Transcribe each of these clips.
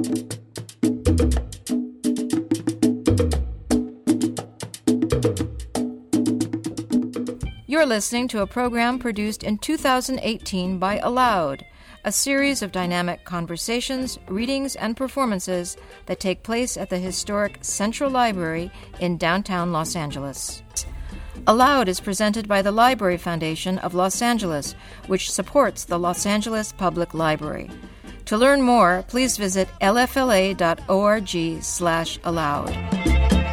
You're listening to a program produced in 2018 by Aloud, a series of dynamic conversations, readings, and performances that take place at the historic Central Library in downtown Los Angeles. Aloud is presented by the Library Foundation of Los Angeles, which supports the Los Angeles Public Library. To learn more, please visit lfla.org/aloud.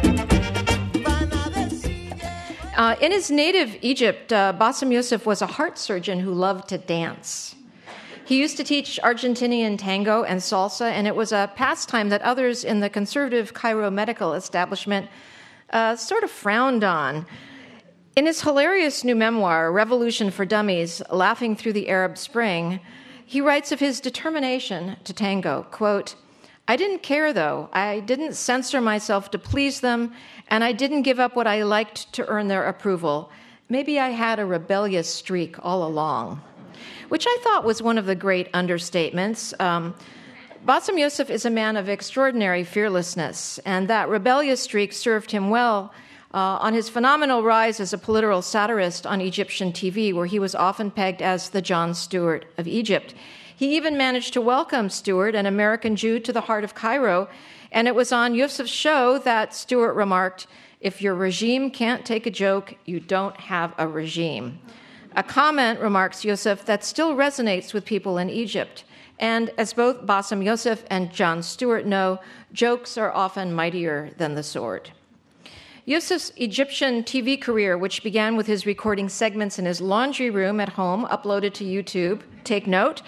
In his native Egypt, Bassem Youssef was a heart surgeon who loved to dance. He used to teach Argentinian tango and salsa, and it was a pastime that others in the conservative Cairo medical establishment sort of frowned on. In his hilarious new memoir, Revolution for Dummies, Laughing Through the Arab Spring, he writes of his determination to tango, quote, "I didn't care, though. I didn't censor myself to please them, and I didn't give up what I liked to earn their approval. Maybe I had a rebellious streak all along," which I thought was one of the great understatements. Bassem Youssef is a man of extraordinary fearlessness, and that rebellious streak served him well on his phenomenal rise as a political satirist on Egyptian TV, where he was often pegged as the Jon Stewart of Egypt. He even managed to welcome Stewart, an American Jew, to the heart of Cairo, and it was on Youssef's show that Stewart remarked, "If your regime can't take a joke, you don't have a regime." A comment, remarks Youssef, that still resonates with people in Egypt. And as both Bassem Youssef and Jon Stewart know, jokes are often mightier than the sword. Youssef's Egyptian TV career, which began with his recording segments in his laundry room at home, uploaded to YouTube, take note,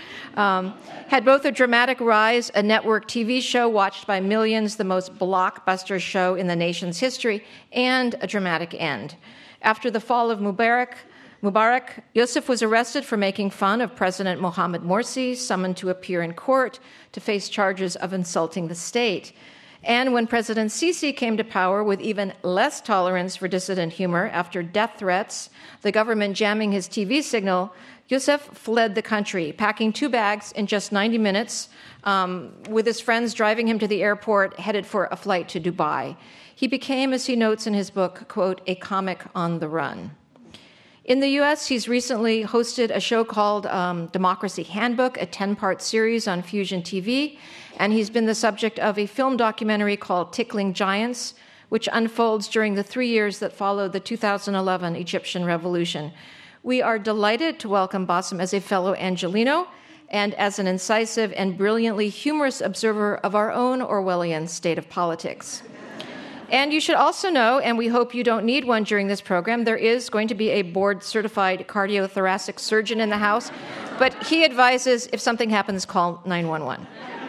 had both a dramatic rise, a network TV show watched by millions, the most blockbuster show in the nation's history, and a dramatic end. After the fall of Mubarak, Youssef was arrested for making fun of President Mohamed Morsi, summoned to appear in court to face charges of insulting the state. And when President Sisi came to power with even less tolerance for dissident humor after death threats, the government jamming his TV signal, Youssef fled the country, packing 2 bags in just 90 minutes, with his friends driving him to the airport, headed for a flight to Dubai. He became, as he notes in his book, quote, "a comic on the run." In the U.S., he's recently hosted a show called Democracy Handbook, a 10-part series on Fusion TV, and he's been the subject of a film documentary called Tickling Giants, which unfolds during the 3 years that followed the 2011 Egyptian Revolution. We are delighted to welcome Bassem as a fellow Angelino and as an incisive and brilliantly humorous observer of our own Orwellian state of politics. And you should also know, and we hope you don't need one during this program, there is going to be a board-certified cardiothoracic surgeon in the house, but he advises if something happens, call 911.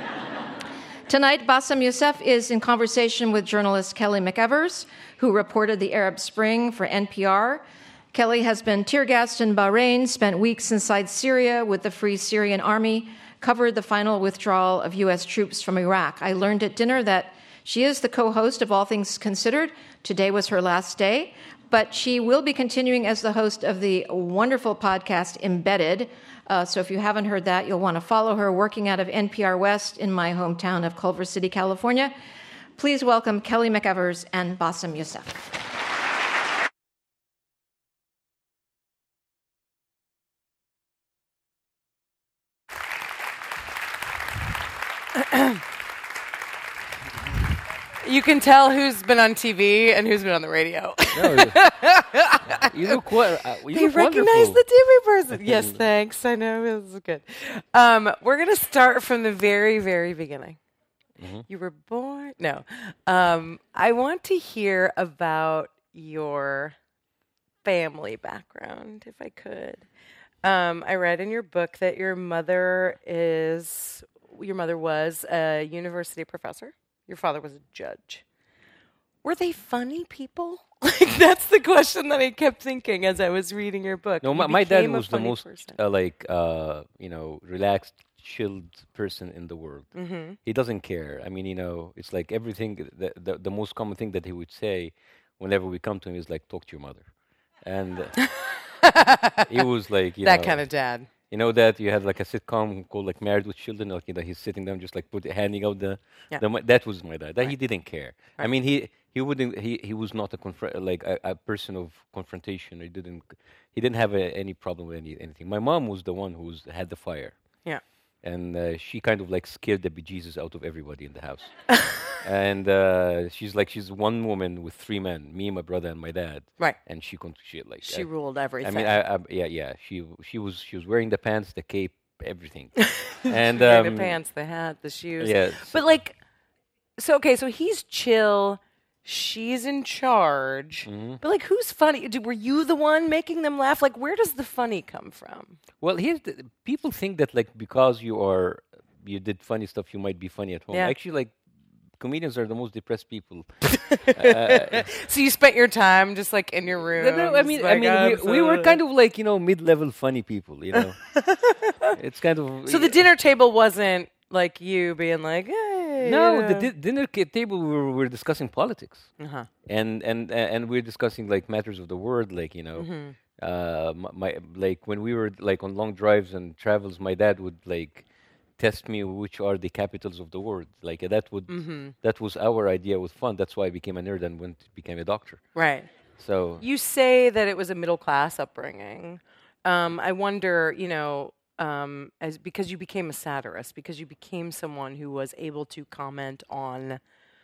Tonight, Bassem Youssef is in conversation with journalist Kelly McEvers, who reported the Arab Spring for NPR. Kelly has been tear-gassed in Bahrain, spent weeks inside Syria with the Free Syrian Army, covered the final withdrawal of U.S. troops from Iraq. I learned at dinner that she is the co-host of All Things Considered. Today was her last day, but she will be continuing as the host of the wonderful podcast Embedded. So if you haven't heard that, you'll want to follow her, working out of NPR West in my hometown of Culver City, California. Please welcome Kelly McEvers and Bassem Youssef. You can tell who's been on TV and who's been on the radio. No, you look what? They recognize the TV person. Yes, thanks. I know this is good. We're gonna start from the very, very beginning. Mm-hmm. You were born. No, I want to hear about your family background, if I could. I read in your book that your mother was a university professor. Your father was a judge. Were they funny people? Like, that's the question that I kept thinking as I was reading your book. No, my dad was the most relaxed, chilled person in the world. Mm-hmm. He doesn't care. I mean, it's like everything. The most common thing that he would say whenever we come to him is like, "Talk to your mother," and he was like, that kind of dad. You know that you had like a sitcom called like Married with Children. Like, he's sitting down, just like handing out Yeah. that was my dad. That he Right. didn't care. I Right. mean, he wouldn't. He was not a person of confrontation. He didn't have any problem with anything. My mom was the one had the fire, Yeah. and she kind of like scared the bejesus out of everybody in the house. And she's one woman with three men, me, my brother, and my dad. Right. And she like She ruled everything. I mean, yeah. She was wearing the pants, the cape, everything. And the pants, the hat, the shoes. yeah. But like, so he's chill. She's in charge. Mm-hmm. But like, who's funny? Were you the one making them laugh? Like, where does the funny come from? Well, people think that like because you did funny stuff, you might be funny at home. Yeah. Actually, like comedians are the most depressed people. So you spent your time just like in your room. No, I mean, we were kind of like mid-level funny people. It's kind of So the dinner table wasn't like you being like, hey. No, yeah. the dinner table we were discussing politics, Uh-huh. and we're discussing like matters of the world, like my like when we were like on long drives and travels, my dad would like test me which are the capitals of the world. Like that was our idea with fun. That's why I became a nerd and became a doctor. Right. So You say that it was a middle class upbringing. I wonder, as because you became a satirist, because you became someone who was able to comment on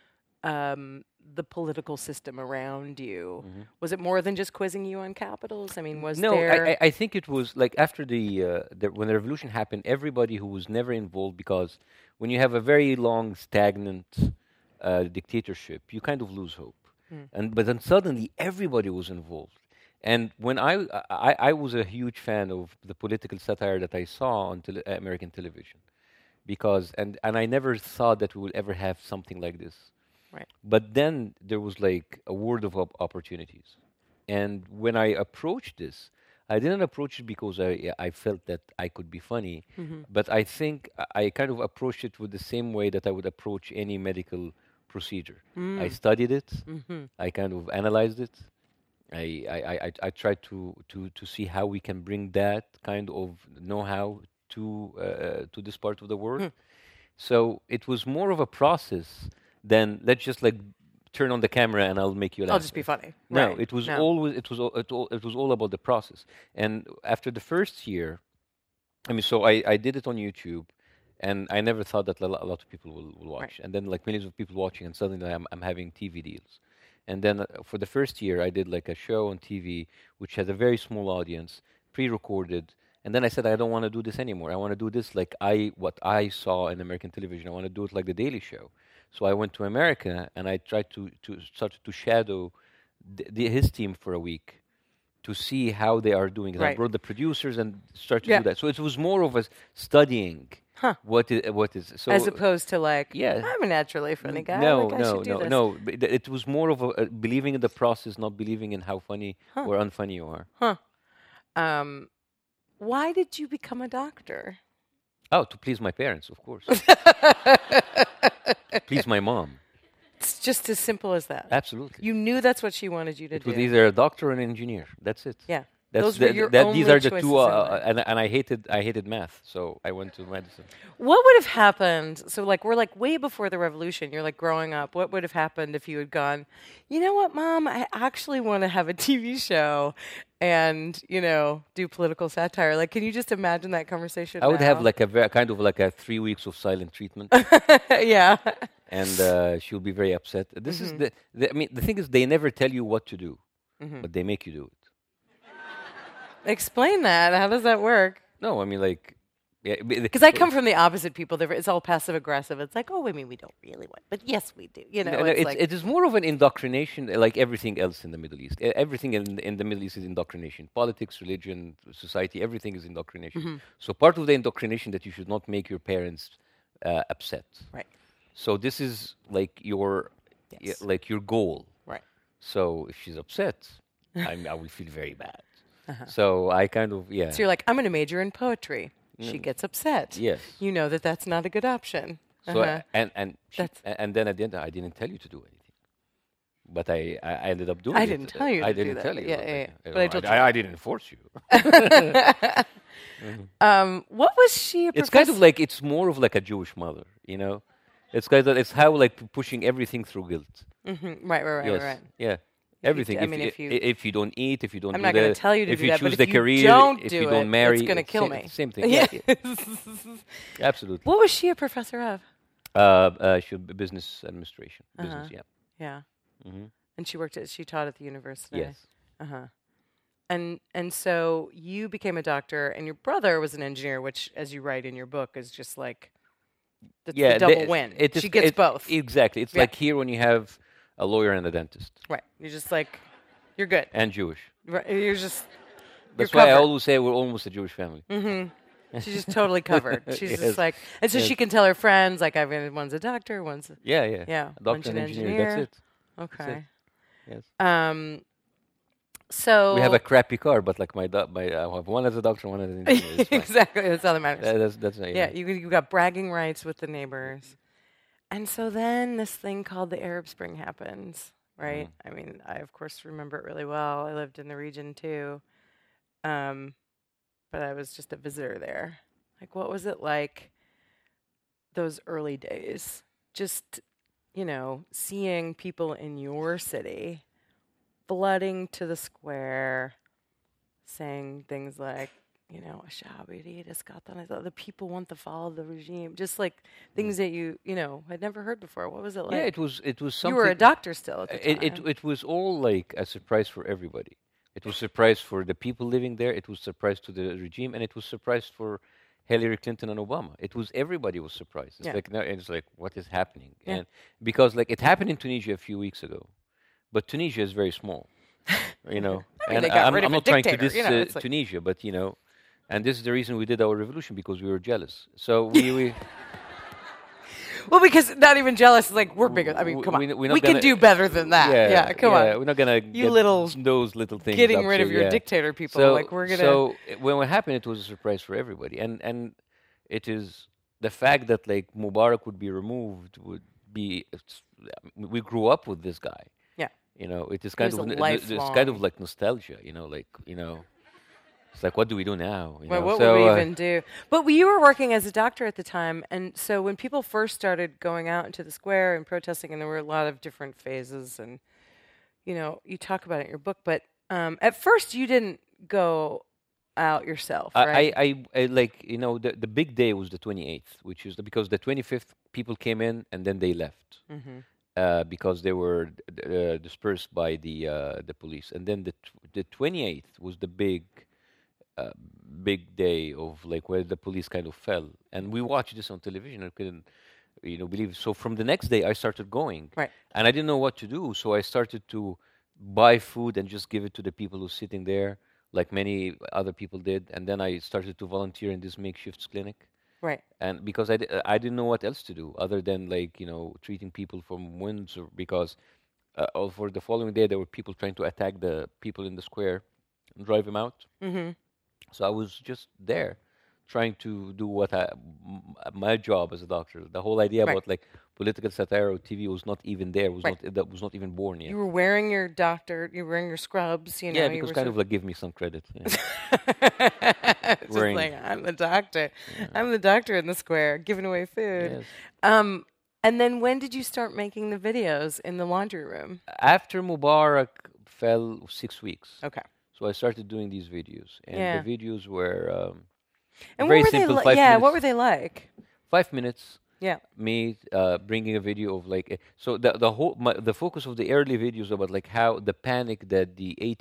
the political system around you. Was it more than just quizzing you on capitals? I mean, was no, there? I think it was like after when the revolution happened, everybody who was never involved, because when you have a very long stagnant dictatorship, you kind of lose hope. But then suddenly everybody was involved. And when I was a huge fan of the political satire that I saw on American television, because and I never thought that we will ever have something like this. Right. But then there was like a world of opportunities, and when I approached this, I didn't approach it because I felt that I could be funny, but I think I kind of approached it with the same way that I would approach any medical procedure. I studied it. I kind of analyzed it. I tried to see how we can bring that kind of know-how to this part of the world. So it was more of a process than let's just like turn on the camera and I'll make you laugh. I'll just be funny. No, Right. it was No. always it was all about the process. And after the first year, I mean, so I did it on YouTube, and I never thought that a lot of people will watch. Right. And then like millions of people watching, and suddenly I'm having TV deals. And then for the first year, I did like a show on TV, which had a very small audience, pre-recorded. And then I said, I don't want to do this anymore. I want to do this like what I saw in American television. I want to do it like The Daily Show. So I went to America and I tried to start to shadow his team for a week to see how they are doing. And I Right. brought the producers and started to Yeah. do that. So it was more of a studying what is. So As opposed to like, yeah. I'm a naturally funny guy. No, like, I should do this. no. It was more of a believing in the process, not believing in how funny or unfunny you are. Why did you become a doctor? Oh, to please my parents, of course. Please my mom. It's just as simple as that. Absolutely. You knew that's what she wanted you to It do. was either a doctor or an engineer. That's it. Yeah. That's Those were your these only are the choices two, in life. and I hated math, so I went to medicine. What would have happened? So, like, we're like way before the revolution. You're like growing up. What would have happened if you had gone, you know what, Mom? I actually want to have a TV show and, do political satire. Like, can you just imagine that conversation? I would now? have like kind of like a 3 weeks of silent treatment, Yeah. and she'll be very upset. This is I mean, the thing is, they never tell you what to do, but they make you do it. Explain that. How does that work? No, I mean like, yeah, Because I come from the opposite people. It's all passive aggressive. It's like, oh, I mean, we don't really want, but yes, we do. it is more of an indoctrination, like everything else in the Middle East. Everything in the Middle East is indoctrination. Politics, religion, society, everything is indoctrination. So part of the indoctrination that you should not make your parents upset. Right. So this is like your goal. Right. So if she's upset, I will feel very bad. So I kind of So you're like, I'm going to major in poetry. She gets upset. Yes. You know that's not a good option. So Uh-huh. and then at the end, I didn't tell you to do anything. but I ended up doing I it. didn't tell you I to do didn't that, tell but you. yeah. But But I told you. I didn't force you. What was she? It's kind of like it's more of like a Jewish mother, you know. It's kind of it's how like pushing everything through guilt. Right. Yes, Right. yeah, everything. I mean, if you- if you don't eat, if you don't, I'm do not going the- to tell you to if do you that, choose but the if you career, don't if do you don't it, marry, it's going to kill me. Same thing. Yeah, absolutely. What was she a professor of? She business administration. Business, yeah. Yeah. Hmm. And she taught at the university. Yes. And so you became a doctor, and your brother was an engineer, which, as you write in your book, is just like that's the double win. She gets both. Exactly. It's like here when you have a lawyer and a dentist. Right. You're just like, you're good. And Jewish. Right. You're just. That's you're why I covered. always say we're almost a Jewish family. She's just totally covered. She's Yes. just like, and so she can tell her friends, like, one's a doctor, one's a, Yeah. Yeah, A doctor one's and an engineer. engineer. That's it. okay. Yes. So We have a crappy car, but like I have one as a doctor, one as an engineer. It's fine. exactly. That's all that matters. That's Yeah, you got bragging rights with the neighbors. And so then this thing called the Arab Spring happens, right? I mean, I, of course, remember it really well. I lived in the region, too. But I was just a visitor there. Like, what was it like those early days? Just, seeing people in your city flooding to the square, saying things like, the people want to follow the regime. Just like things that you had never heard before. What was it like? Yeah, it was something. You were a doctor still at the time. It was all like a surprise for everybody. It was a surprise for the people living there. It was a surprise to the regime, and it was a surprise for Hillary Clinton and Obama. It was everybody was surprised. It's like now it's like what is happening? Yeah. And because like it happened in Tunisia a few weeks ago, but Tunisia is very small, I mean, and they got I'm rid of a not trying to dictator, diss it's like- Tunisia, but and this is the reason we did our revolution because we were jealous. So we Well, because not even jealous is like we're bigger. I mean, come on, we're not we can gonna- do better than that. Yeah, come on. We're not gonna You get little those little things. Getting up rid to- of your yeah. dictator people. So like we're gonna. So when it happened, it was a surprise for everybody, and it is the fact that like Mubarak would be removed would be. We grew up with this guy. Yeah. It is kind was of a it's kind lifelong- of like nostalgia. It's like what do we do now? Well, what would we even do? But you were working as a doctor at the time, and so when people first started going out into the square and protesting, and there were a lot of different phases, and you talk about it in your book. But at first, you didn't go out yourself, right? I like the big day was the 28th, which is because the 25th people came in and then they left because they were dispersed by the police, and then the 28th was the big day of like where the police kind of fell, and we watched this on television. I couldn't believe. So from the next day, I started going, Right. and I didn't know what to do. So I started to buy food and just give it to the people who sitting there, like many other people did. And then I started to volunteer in this makeshift clinic. Right. And because I didn't know what else to do other than like treating people from wounds, or because for the following day there were people trying to attack the people in the square and drive them out. So I was just there, trying to do my job as a doctor. The whole idea Right. about like political satire or TV was not even there. Right. That was not even born yet. You were wearing your you were wearing your scrubs. Yeah, you because were kind sort of like give me some credit. Yeah. Just wearing- like I'm the doctor. I'm the doctor in the square, giving away food. Yes. And then when did you start making the videos in the laundry room? After Mubarak fell 6 weeks. Okay. So I started doing these videos, and Yeah. the videos were And very what were simple. they 5 Yeah, minutes. what were they like? 5 minutes. Yeah. Me bringing a video of like so the focus of the early videos about like how the panic that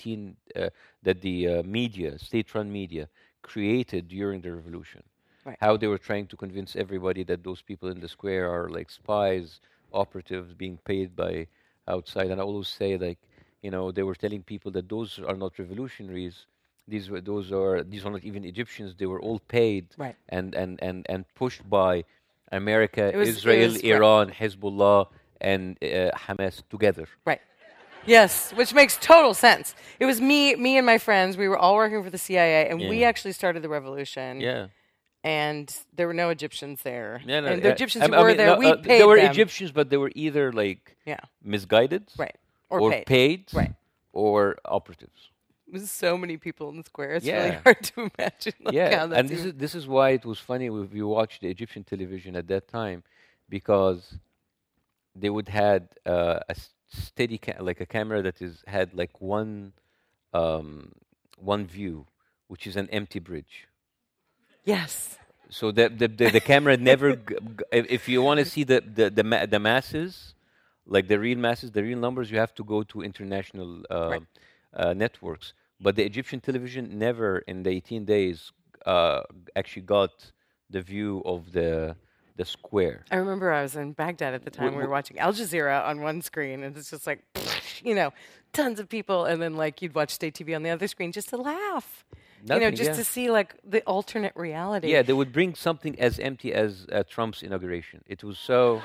the media, state-run media, created during the revolution. Right. How they were trying to convince everybody that those people in the square are like spies, operatives being paid by outside. And I always say like they were telling people that those are not revolutionaries. These are not even Egyptians. They were all paid Right. and pushed by America, It was- Israel, right. Iran, Hezbollah, and Hamas together. Right. Yes, which makes total sense. It was me and my friends. We were all working for the CIA, and we Yeah. actually started the revolution. Yeah. And there were no Egyptians there. Yeah, no, and the Egyptians I who were mean, there, no, we paid there were them. Egyptians, but they were either like Yeah. misguided, Right. or paid, right, or operatives. There's so many people in the square. It's really Yeah. hard to imagine. Like, how And that's this is why it was funny if you watched the Egyptian television at that time, because they would had steady like a camera that is had like um, one view, which is an empty bridge. yes. So the camera never if you want to see the masses, like the real masses, the real numbers, you have to go to international Right. networks. But the Egyptian television never in the 18 days actually got the view of the square. I remember I was in Baghdad at the time. We were watching Al Jazeera on one screen, and it's just like, tons of people, and then like you'd watch state TV on the other screen just to laugh, Nothing, just yeah. to see like the alternate reality. Yeah, they would bring something as empty as Trump's inauguration. It was so.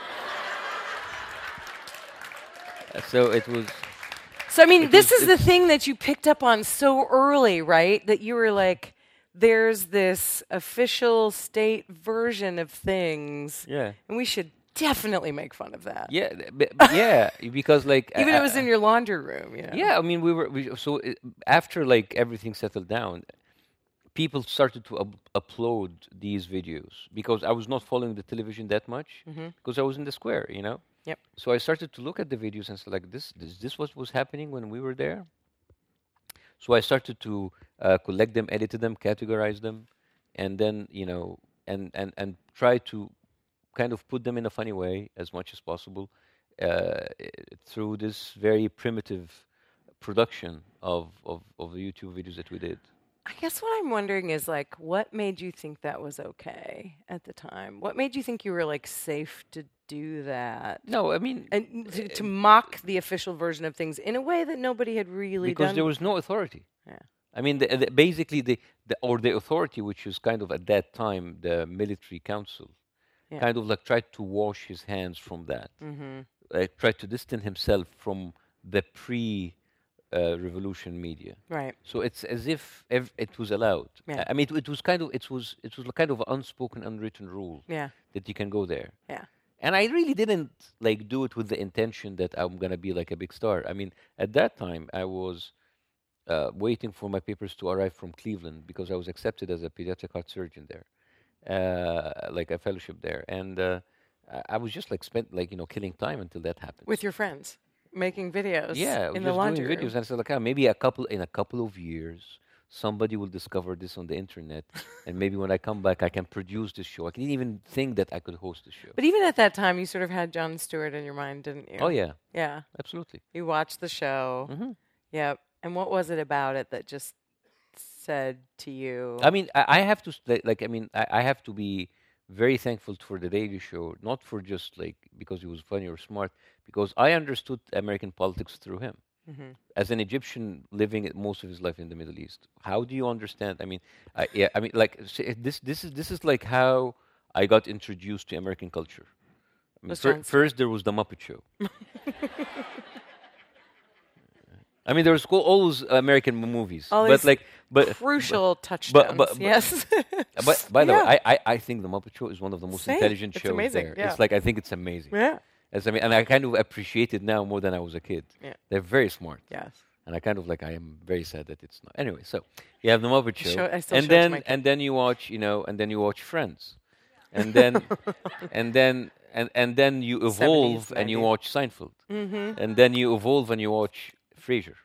So it was. So I mean, this is the thing that you picked up on so early, right? That you were like, there's this official state version of things, Yeah. and we should definitely make fun of that. Yeah, yeah, because like Even if it was in your laundry room. yeah, I mean after like everything settled down, people started to upload these videos because I was not following the television that much because I was in the square, Yep. So I started to look at the videos and say like this what was happening when we were there. So I started to collect them, edit them, categorize them, and then and try to kind of put them in a funny way as much as possible through this very primitive production of the YouTube videos that we did. I guess what I'm wondering is like, what made you think that was okay at the time? What made you think you were like safe to do that? No, I mean, And to mock the official version of things in a way that nobody had really because done. there was no authority. Yeah. I mean, basically the authority, which was kind of at that time the military council, Yeah. kind of like tried to wash his hands from that. Like tried to distance himself from the revolution media. Right. So it's as if it was allowed. Yeah. I mean, it was kind of kind of an unspoken, unwritten rule Yeah. that you can go there. Yeah. And I really didn't like do it with the intention that I'm gonna be like a big star. I mean, at that time I was waiting for my papers to arrive from Cleveland because I was accepted as a pediatric heart surgeon there, like a fellowship there, and I was just like killing time until that happened. With your friends, making videos. Yeah, in just the laundry doing room. videos, and I said like, maybe in a couple of years, somebody will discover this on the internet, and maybe when I come back, I can produce this show. I didn't even think that I could host the show. But even at that time, you sort of had Jon Stewart in your mind, didn't you? Oh yeah, Yeah. absolutely. You watched the show. Yep. And what was it about it that just said to you? I mean, I have to I have to be very thankful for the Daily Show, not for just like because he was funny or smart, because I understood American politics through him. As an Egyptian living most of his life in the Middle East, how do you understand? I mean, this is like how I got introduced to American culture. I mean, first there was the Muppet Show. I mean, there was always American movies, but crucial touchdowns. Yes. But by the way, I think the Muppet Show is one of the most Same. intelligent It's shows amazing, there. yeah. It's like I think it's amazing. Yeah. And I kind of appreciate it now more than I was a kid. Yeah. They're very smart. Yes. And I kind of I am very sad that it's not. Anyway, so you have the Muppet Show, I still show it to my and then you watch, and then you watch Friends, and then and then you evolve 70s, and you 90s. watch Seinfeld, and then you evolve and you watch Frasier.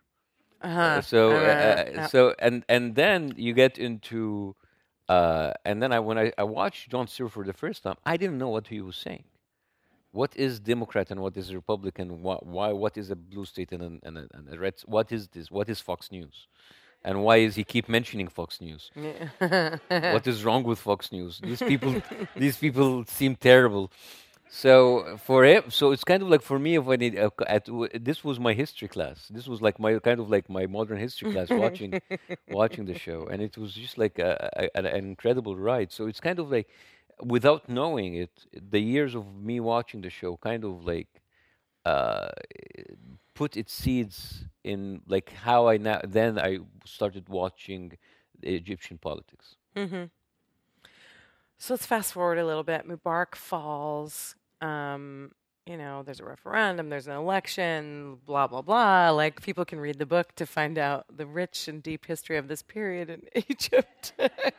So and then you get into and then when I watched Jon Stewart for the first time, I didn't know what he was saying. What is Democrat and what is Republican? Why? What is a blue state and a red? What is this? What is Fox News? And why is he keep mentioning Fox News? What is wrong with Fox News? These people seem terrible. So for him, so it's kind of like for me when this was my history class. This was like my kind of like my modern history class watching the show, and it was just like an incredible ride. So it's kind of like without knowing it, the years of me watching the show kind of like put its seeds in like how then I started watching Egyptian politics. So let's fast forward a little bit. Mubarak falls. there's a referendum, there's an election, blah, blah, blah. Like, people can read the book to find out the rich and deep history of this period in Egypt.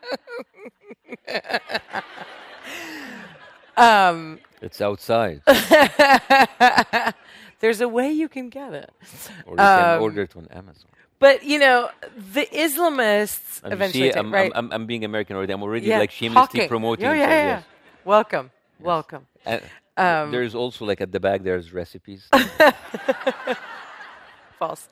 It's outside, There's a way you can get it. or you can order it on Amazon. But, the Islamists And eventually you see, take, right? I'm being American already. I'm already Yeah, like shamelessly hawking. promoting. Yeah, so yeah. yes. Welcome. Welcome. And there's also like at the back there's recipes. False.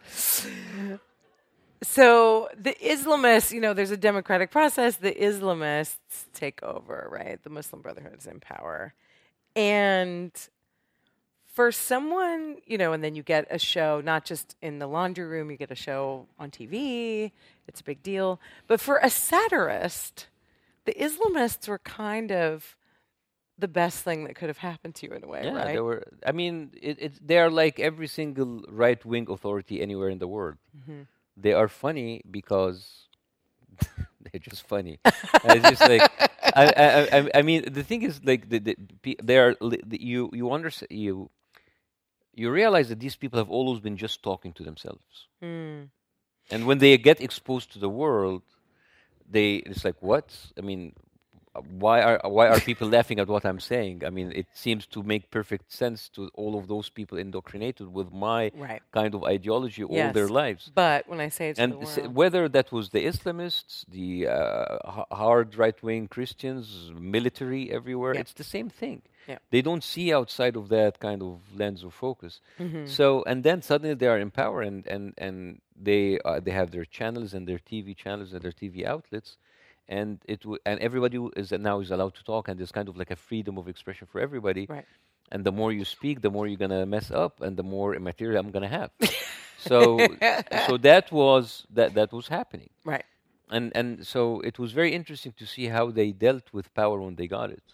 So the Islamists, there's a democratic process. The Islamists take over, right? The Muslim Brotherhood is in power. And for someone, and then you get a show, not just in the laundry room, you get a show on TV. It's a big deal. But for a satirist, the Islamists were kind of the best thing that could have happened to you in a way, Yeah, right? they were. I mean, they are like every single right-wing authority anywhere in the world. Mm-hmm. They are funny because they're just funny. It's just like I mean, the thing is like they are you understand you realize that these people have always been just talking to themselves, and when they get exposed to the world, it's like, what? I mean, why are people laughing at what I'm saying? I mean, it seems to make perfect sense to all of those people indoctrinated with my Right. kind of ideology all Yes. their lives. But when I say it to And the world, whether that was the Islamists, the hard right-wing Christians, military everywhere, Yeah. it's the same thing. Yeah. They don't see outside of that kind of lens of focus. Mm-hmm. So, and then suddenly they are in power, and they have their channels and their TV channels and their TV outlets, and and everybody is allowed to talk, and there's kind of like a freedom of expression for everybody. right. And the more you speak, the more you're gonna mess up, and the more material I'm gonna have. so that was happening, Right. and so it was very interesting to see how they dealt with power when they got it,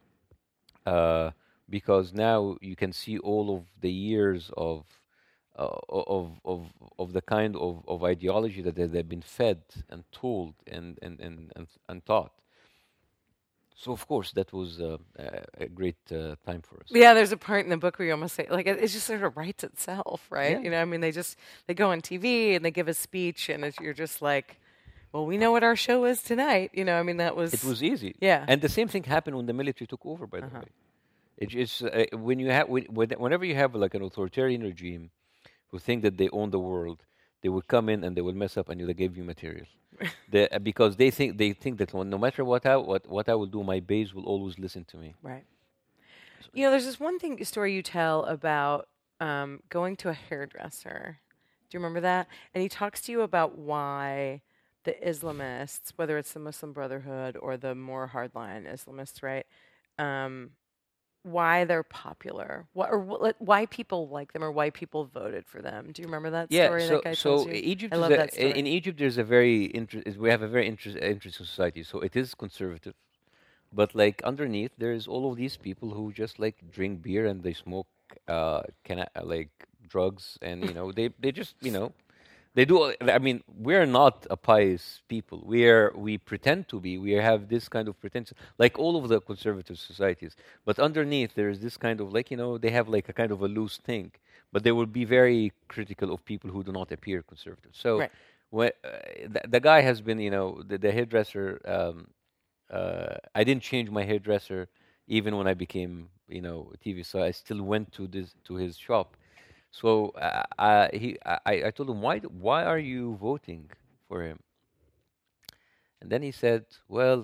because now you can see all of the years of the kind of ideology that they've been fed and told and taught. So of course that was a great time for us. Yeah, there's a part in the book where you almost say, like, it just sort of writes itself, right? Yeah. I mean, they go on TV and they give a speech, and you're just like, well, we know what our show is tonight. I mean, that was... It was easy. Yeah. And the same thing happened when the military took over, by the way. It's when you have whenever you have like an authoritarian regime who think that they own the world, they will come in and they will mess up and they give you material. Because they think that no matter what I will do, my base will always listen to me. Right. There's this story you tell about going to a hairdresser. Do you remember that? And he talks to you about why the Islamists, whether it's the Muslim Brotherhood or the more hardline Islamists, right? Why they're popular, why people like them, or why people voted for them. Do you remember that story? That guy tells you? Egypt I love that story. in Egypt there's a very we have a very interesting society. So it is conservative, but like underneath there is all of these people who just like drink beer and they smoke like drugs, and they just they do. I mean, we're not a pious people. We pretend to be. We have this kind of pretension, like all of the conservative societies. But underneath, there is this kind of they have like a kind of a loose thing. But they will be very critical of people who do not appear conservative. So, Right. when the guy has been, the hairdresser. I didn't change my hairdresser even when I became, TV. So I still went to his shop. So I told him, why are you voting for him? And then he said, well,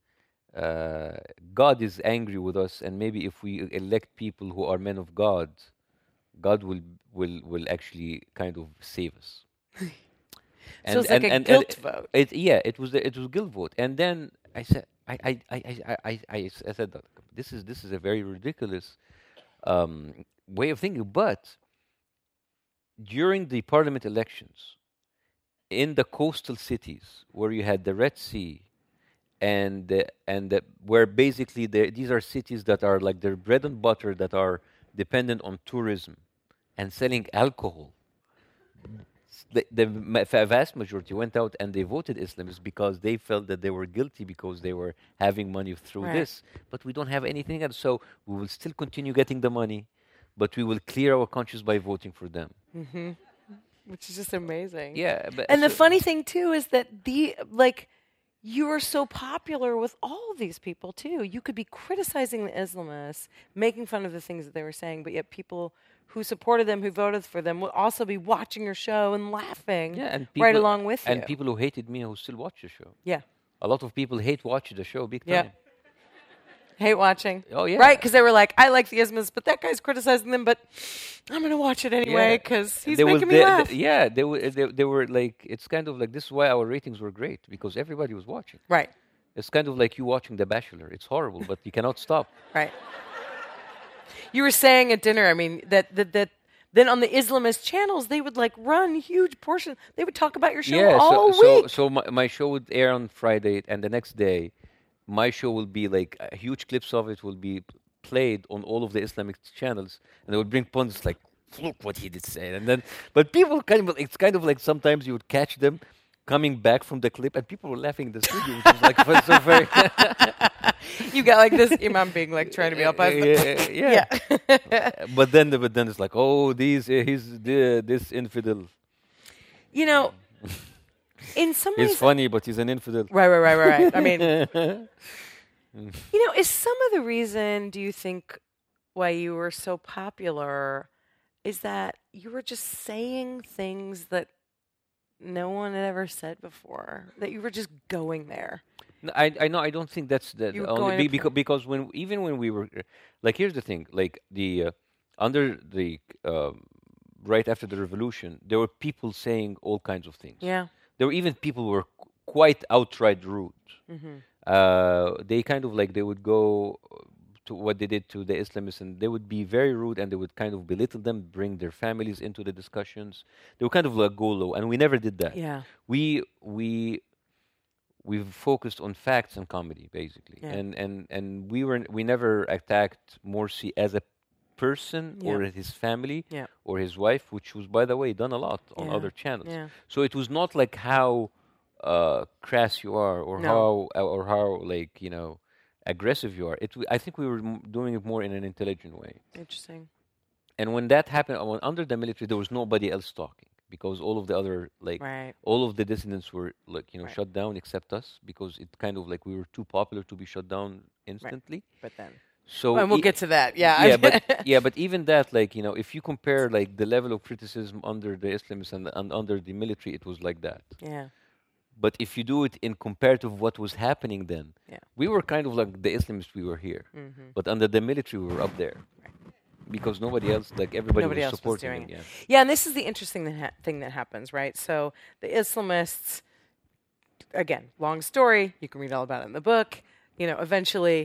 God is angry with us, and maybe if we elect people who are men of God, God will actually kind of save us. So it's like a guilt vote. It was a guilt vote. And then I said, I said that this is a very ridiculous way of thinking, but during the parliament elections, in the coastal cities where you had the Red Sea, and where basically these are cities that are like their bread and butter, that are dependent on tourism and selling alcohol, the vast majority went out and they voted Islamists because they felt that they were guilty because they were having money through Right. this. But we don't have anything else, so we will still continue getting the money. but we will clear our conscience by voting for them. Which is just amazing. Yeah, but And the funny thing too is that you are so popular with all of these people too. You could be criticizing the Islamists, making fun of the things that they were saying, but yet people who supported them, who voted for them, will also be watching your show and laughing right along with you. And people who hated me who still watch the show. Yeah. A lot of people hate watching the show big time. Yeah. Hate watching. Oh, yeah. Right, because they were like, I like the Islamists, but that guy's criticizing them, but I'm going to watch it anyway because he's making me laugh. They were like, it's kind of like, this is why our ratings were great, because everybody was watching. Right. It's kind of like you watching The Bachelor. It's horrible, but you cannot stop. Right. You were saying at dinner, I mean, that then on the Islamist channels, they would like run huge portions. They would talk about your show all week. So my show would air on Friday, and the next day, my show will be like huge clips of it will be played on all of the Islamic channels, and they would bring pundits like, look what he did say, and then, but people it's kind of like sometimes you would catch them coming back from the clip, and people were laughing in the studio, which was like so very. You got like this imam being like trying to be up. Yeah. But then it's like, oh, he's this infidel. You know, in some ways, he's funny, but he's an infidel. Right. I mean, you know, is some of the reason, do you think, why you were so popular is that you were just saying things that no one had ever said before, that you were just going there? No, I know. I don't think that's the only because when we were like, here's the thing, like the under the right after the revolution, there were people saying all kinds of things. Yeah. There were even people who were quite outright rude. They kind of like, they would go to what they did to the Islamists, and they would be very rude, and they would kind of belittle them, bring their families into the discussions. They would kind of like go low, and we never did that. Yeah. We've focused on facts and comedy, basically, and we never attacked Morsi as a person or his family or his wife, which was, by the way, done a lot on other channels. Yeah. So it was not like how crass you are or how like, you know, aggressive you are. I think we were doing it more in an intelligent way. Interesting. And when that happened, under the military, there was nobody else talking, because all of the other, like, all of the dissidents were, like, you know, shut down except us, because it kind of like we were too popular to be shut down instantly. But then, so and we'll get to that. Yeah. But even that, like, you know, if you compare like the level of criticism under the Islamists and under the military, it was like that. Yeah. But if you do it in comparative what was happening then, we were kind of like the Islamists. We were here, but under the military, we were up there. Because nobody else, like everybody was supporting it. Yeah, and this is the interesting thing that happens, right? So the Islamists, again, long story, you can read all about it in the book, you know, eventually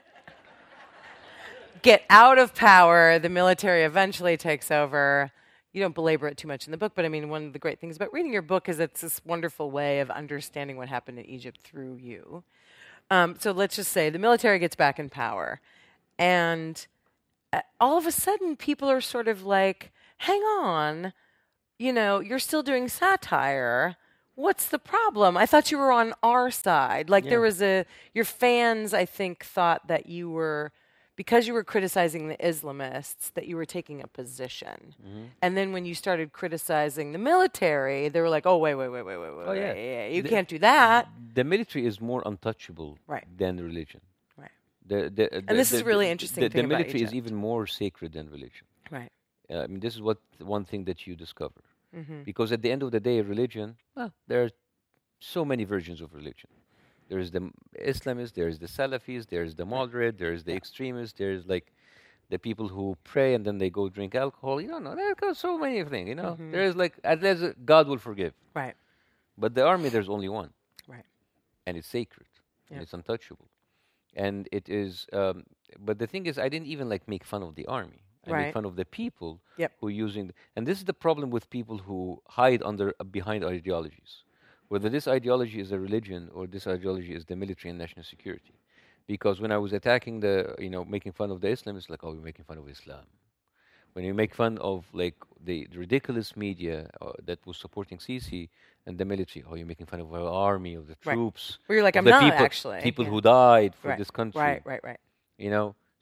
get out of power, the military eventually takes over. You don't belabor it too much in the book, but I mean, one of the great things about reading your book is it's this wonderful way of understanding what happened in Egypt through you. So let's just say the military gets back in power, and all of a sudden, people are sort of like, hang on, you know, you're still doing satire. What's the problem? I thought you were on our side. Like there was your fans, I think, thought that you were, because you were criticizing the Islamists, that you were taking a position. And then when you started criticizing the military, they were like, oh, wait. You can't do that. The military is more untouchable than religion. And this is really interesting. The military is even more sacred than religion. Right. I mean, this is one thing that you discover. Because at the end of the day, religion, well, there are so many versions of religion. There is the Islamists, there is the Salafis, there is the moderate, there is the extremists, there is like the people who pray and then they go drink alcohol. You don't know. There are so many things, you know. There is like, God will forgive. Right. But the army, there's only one. Right. And it's sacred. And it's untouchable. And it is, but the thing is, I didn't even like make fun of the army. I made fun of the people who are using, and this is the problem with people who hide behind ideologies, whether this ideology is a religion or this ideology is the military and national security. Because when I was attacking making fun of the Islamists, like, oh, you're making fun of Islam. When you make fun of like the ridiculous media that was supporting Sisi and the military, oh, you're making fun of our army, of the troops. Where you're like, I'm not people, actually. People who died for this country. Right. You know,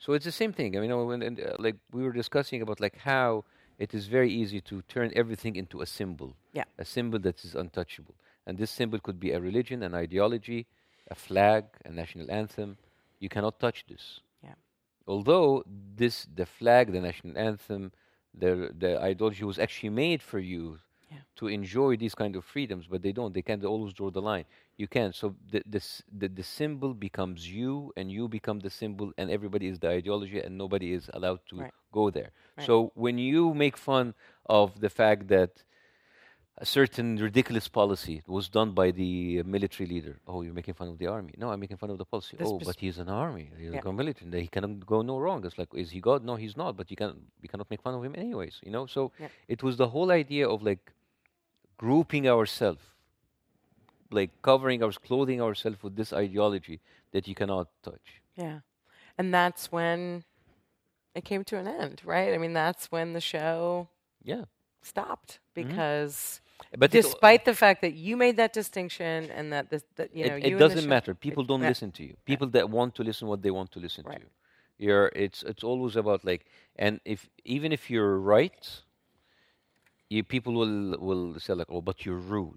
So it's the same thing. I mean, like we were discussing about like how it is very easy to turn everything into a symbol, Yeah. a symbol that is untouchable. And this symbol could be a religion, an ideology, a flag, a national anthem. You cannot touch this. Yeah. Although the flag, the national anthem, the ideology was actually made for you to enjoy these kind of freedoms, but they don't. They can't always draw the line. You can't. So the symbol becomes you, and you become the symbol, and everybody is the ideology, and nobody is allowed to go there. Right. So when you make fun of the fact that a certain ridiculous policy was done by the military leader. Oh, you're making fun of the army. No, I'm making fun of the policy. But he's an army. He's a military. He cannot go no wrong. It's like, is he God? No, he's not. But we cannot make fun of him anyways. You know. So it was the whole idea of like grouping ourselves, like clothing ourselves with this ideology that you cannot touch. Yeah, and that's when it came to an end, right? I mean, that's when the show stopped because. But despite the fact that you made that distinction and that it doesn't matter. People don't listen to you. People that want to listen what they want to listen to you. It's always about like, and even if you're right, people will say like, oh, but you're rude.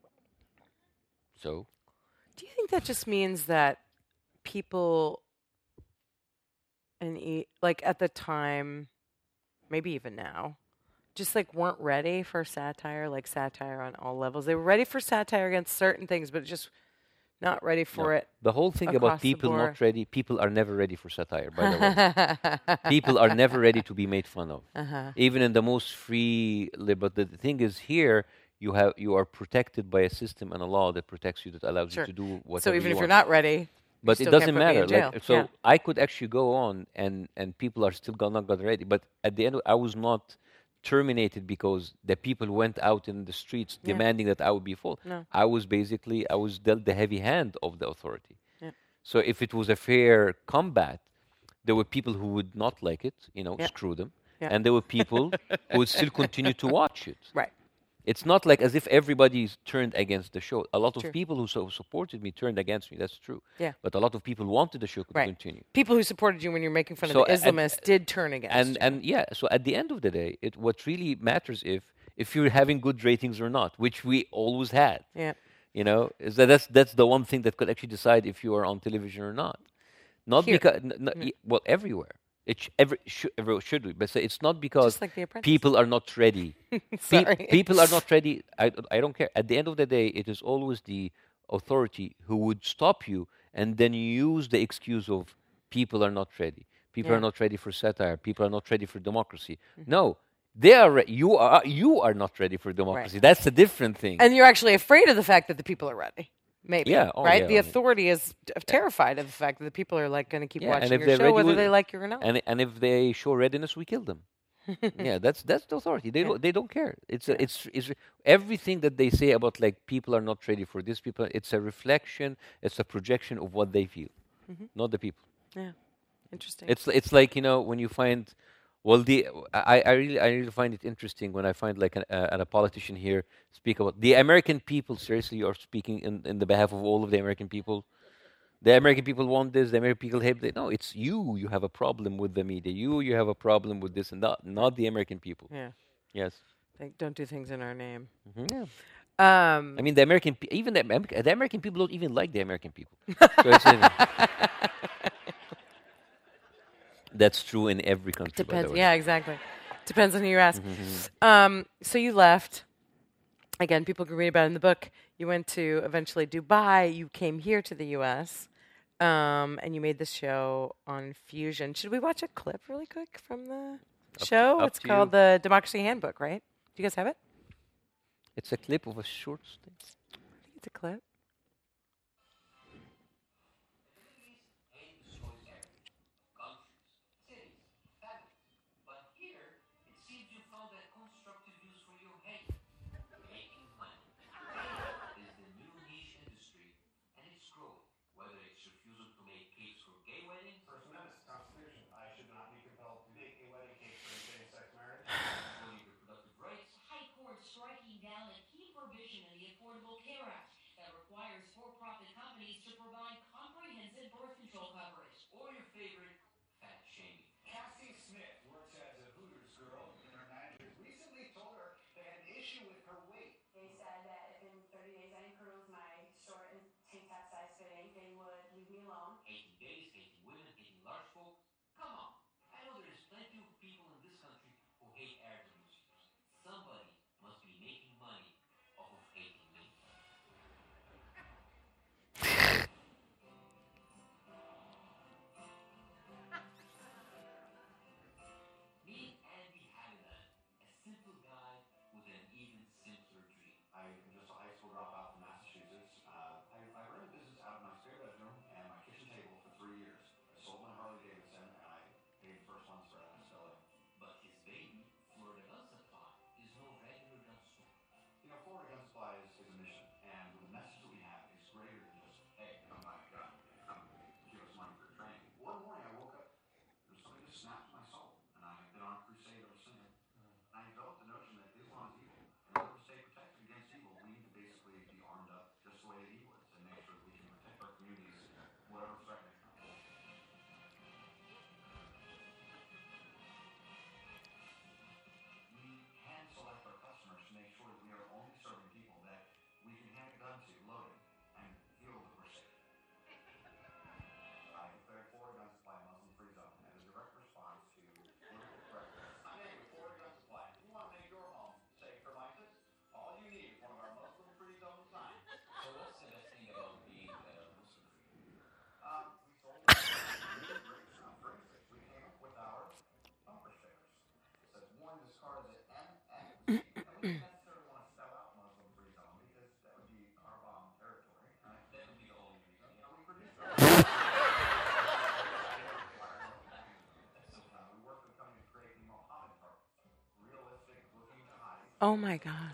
So, do you think that just means that people, like at the time, maybe even now, just like weren't ready for satire, like satire on all levels. They were ready for satire against certain things, but just not ready for it. The whole thing about people not ready, people are never ready for satire, by the way. People are never ready to be made fun of. Even in the most free, but the thing is here, you are protected by a system and a law that protects you, that allows you to do whatever you want. So even if you're not ready, but it doesn't matter. Like, I could actually go on and people are still not got ready. But at the end, I was not terminated because the people went out in the streets demanding that I would be full. No. I was dealt the heavy hand of the authority. Yeah. So if it was a fair combat, there were people who would not like it, screw them. Yeah. And there were people who would still continue to watch it. Right. It's not like as if everybody turned against the show. A lot of people who supported me turned against me. That's true. Yeah. But a lot of people wanted the show to continue. People who supported you when you're making fun of the Islamists did turn against you. And so at the end of the day, what really matters if you're having good ratings or not, which we always had. Yeah. Is that's the one thing that could actually decide if you are on television or not. Not Here. because everywhere. Everyone should be, but it's not because like people are not ready. People are not ready. I don't care. At the end of the day, it is always the authority who would stop you and then use the excuse of people are not ready. People are not ready for satire. People are not ready for democracy. No, they are. You are not ready for democracy. Right. That's a different thing. And you're actually afraid of the fact that the people are ready. Maybe, right? Yeah, the authority is terrified of the fact that the people are like going to keep watching your show, whether they like you or not. And if they show readiness, we kill them. That's the authority. They don't care. It's everything that they say about like people are not ready for this. People, it's a reflection. It's a projection of what they feel, not the people. Yeah, interesting. It's like when you find. Well, I really find it interesting when I find like a politician here speak about the American people. Seriously, you are speaking in the behalf of all of the American people. The American people want this. The American people hate it. No, it's you. You have a problem with the media. You have a problem with this and that. Not the American people. Yeah. Yes. Don't do things in our name. Yeah. I mean, the American people don't even like the American people. So that's true in every country. Depends. Yeah, exactly. Depends on who you ask. So you left. Again, people can read about it in the book. You went to eventually Dubai. You came here to the U.S. And you made this show on fusion. Should we watch a clip really quick from the show? It's called the Democracy Handbook, right? Do you guys have it? It's a clip of a short stint. I think it's a clip. Striking down a key provision in the Affordable Care Act that Oh my God.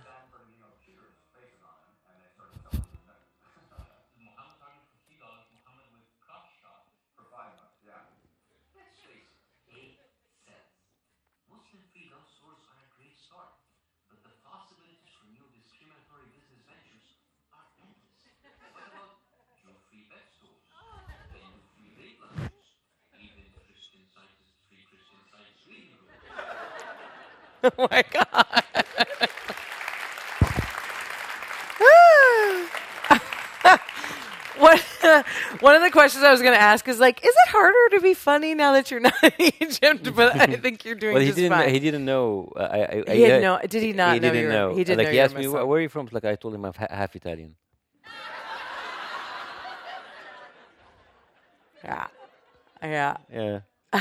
Oh my God. What, one of the questions I was going to ask is like, is it harder to be funny now that you're not in Egypt? But I think you're doing Well, just fine. he didn't know. He had no. Did he not He know didn't you? know. He didn't Like know he you were asked me, Muslim. where are you from? Like I told him I'm half Italian. Yeah. Yeah. Yeah.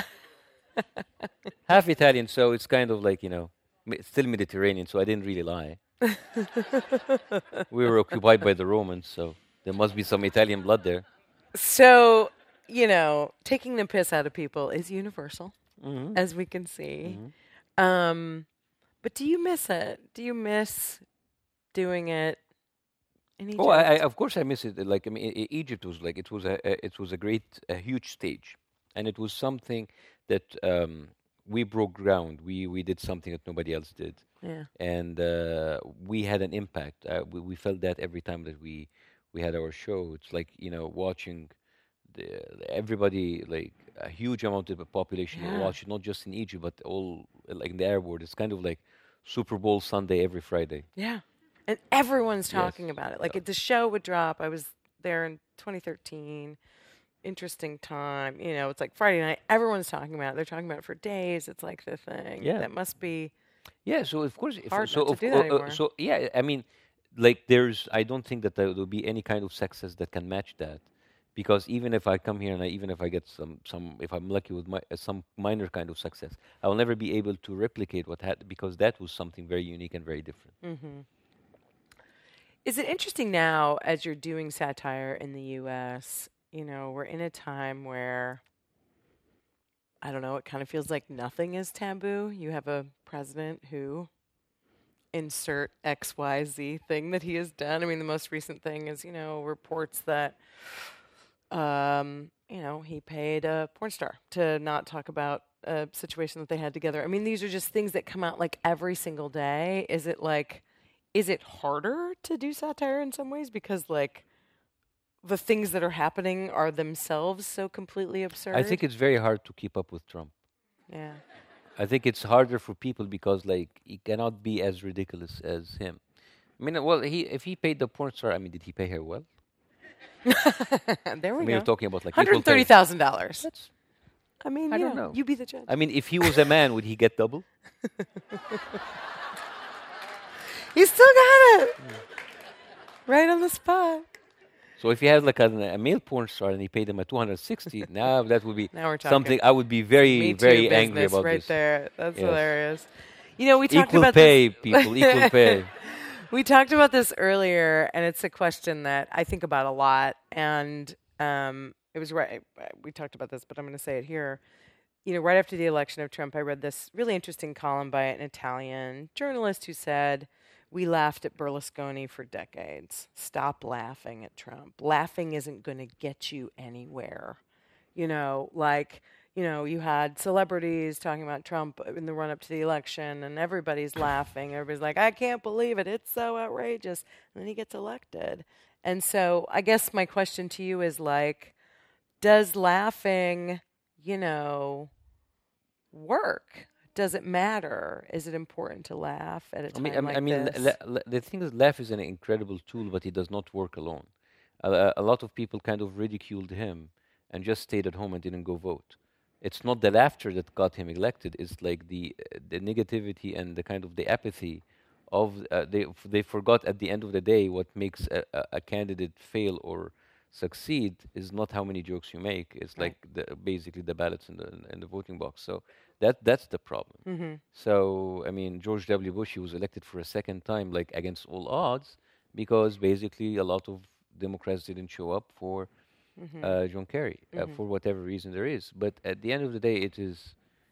Half Italian, so it's kind of like, still Mediterranean, so I didn't really lie. We were occupied by the Romans, so there must be some Italian blood there. So, taking the piss out of people is universal, as we can see. But do you miss it? Do you miss doing it in Egypt? Oh, of course I miss it. Like, I mean, Egypt was like, it was a huge stage. And it was something that we broke ground. We did something that nobody else did. Yeah. And we had an impact. We felt that every time that we had our show. It's like, watching everybody, like a huge amount of the population watch it, not just in Egypt, but all like in the Arab world. It's kind of like Super Bowl Sunday every Friday. Yeah. And everyone's talking about it. Like the show would drop. I was there in 2013. Interesting time. It's like Friday night. Everyone's talking about it. They're talking about it for days. It's like the thing. Yeah. That must be. Yeah. So of course, hard not to do that anymore. So yeah. I mean, like I don't think that there will be any kind of success that can match that, because even if I come here and even if I get some, if I'm lucky with some minor kind of success, I will never be able to replicate because that was something very unique and very different. Mm-hmm. Is it interesting now as you're doing satire in the U.S.? We're in a time where, I don't know, it kind of feels like nothing is taboo. You have a president who insert XYZ thing that he has done. I mean, the most recent thing is, reports that, he paid a porn star to not talk about a situation that they had together. I mean, these are just things that come out like every single day. Is it harder to do satire in some ways because like the things that are happening are themselves so completely absurd? I think it's very hard to keep up with Trump. Yeah. I think it's harder for people because like he cannot be as ridiculous as him. I mean, well, if he paid the porn star, I mean, did he pay her well? There we go. We're talking about like $130,000. I mean, I don't know. You be the judge. I mean, if he was a man, would he get double? You still got it. Right on the spot. So if you had like a male porn star and he paid him at 260, now that would be something I would be very, very angry about. Right this. there. That's hilarious. We talked equal about pay, this. people, equal pay. We talked about this earlier, and it's a question that I think about a lot. And it was right. We talked about this, but I'm going to say it here. Right after the election of Trump, I read this really interesting column by an Italian journalist who said, "We laughed at Berlusconi for decades. Stop laughing at Trump. Laughing isn't going to get you anywhere." You had celebrities talking about Trump in the run-up to the election, and everybody's laughing. Everybody's like, I can't believe it. It's so outrageous. And then he gets elected. And so I guess my question to you is, like, does laughing, work? Does it matter? Is it important to laugh at a time like this? The thing is, laugh is an incredible tool, but it does not work alone. A lot of people kind of ridiculed him and just stayed at home and didn't go vote. It's not the laughter that got him elected. It's like the negativity and the kind of the apathy of they forgot at the end of the day what makes a candidate fail or succeed is not how many jokes you make. It's like basically the ballots in the voting box. So that's the problem. Mm-hmm. So I mean, George W. Bush, he was elected for a second time, like against all odds, because basically a lot of Democrats didn't show up for John Kerry for whatever reason there is. But at the end of the day,